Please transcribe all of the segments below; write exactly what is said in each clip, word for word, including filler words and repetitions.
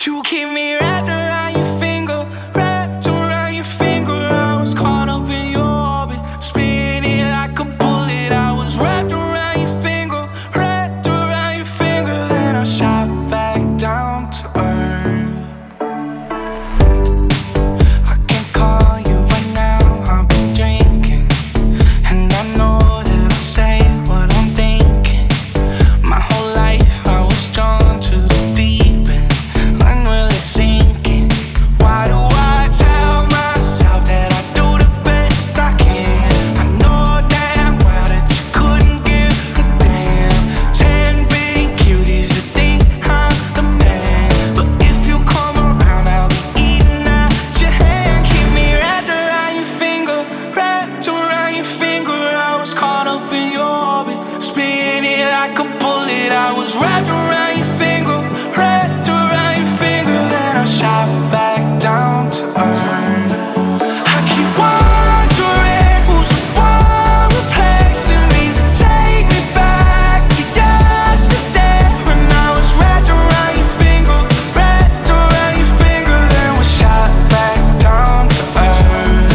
You keep me wrapped around your finger, wrapped around your finger. I was caught up in your orbit, spinning like a bullet. I was wrapped around your finger, wrapped around your finger. Then I shot back down to earth. I can't call you right now, I've been drinking, and I know that I say what I'm thinking. My whole life I was drawn to the deep end, unreally sinking. Why do I tell myself that I do the best I can? I know damn well that you couldn't give a damn. Ten big cuties that think I'm the man, but if you come around I'll be eating out your hand. Keep me wrapped around your finger, wrapped around your finger. I was caught up in your orbit, spinning like a bullet. I was wrapped around your finger, wrapped around your finger. Then I shot back down to earth. I keep wondering who's the one replacing me. Take me back to yesterday when I was wrapped around your finger, wrapped around your finger. Then we shot back down to earth.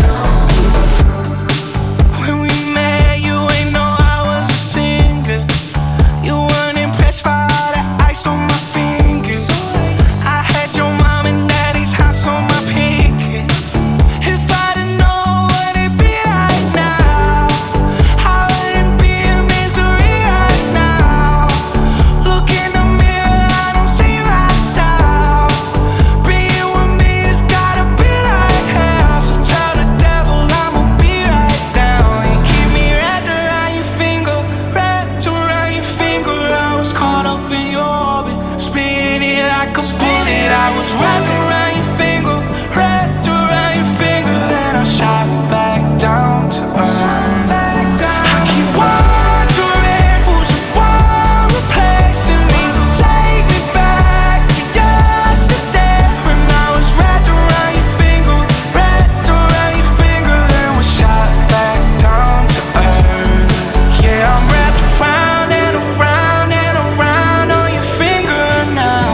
When we met, you ain't know I was a singer. You weren't impressed by all the ice on my fingers. I had your mom and daddy's house on my pinky. If I didn't know what it'd be like now, I wouldn't be in misery right now. Look in the mirror, I don't see myself. Being with me has gotta be like hell. So tell the devil I'ma be right down. You keep me wrapped around your finger, wrapped around your finger. I was caught up in your orbit, spinning like a bullet. I was wrapped around your finger, wrapped around your finger. Then I shot back down to earth. I keep wondering who's the one replacing me. Take me back to yesterday when I was wrapped around your finger, wrapped around your finger. Then we shot back down to earth. Yeah, I'm wrapped around and around and around on your finger now.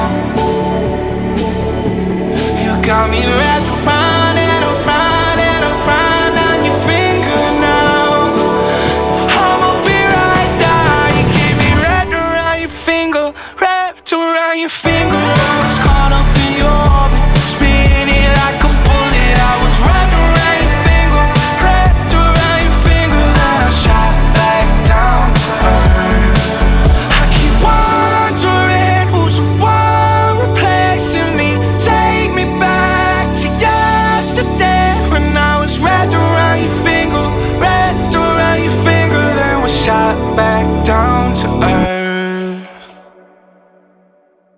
You got me wrapped around and around and around on your finger now. I'ma be right down. You keep me wrapped around your finger, wrapped around your finger. I was caught up in your orbit, spinning like a bullet. I was wrapped around your finger, wrapped around your finger. Then I shot back down to earth. I keep wondering who's the one replacing me. Take me back to yesterday when I was wrapped around your finger, wrapped around your finger. Then we shot back down to earth.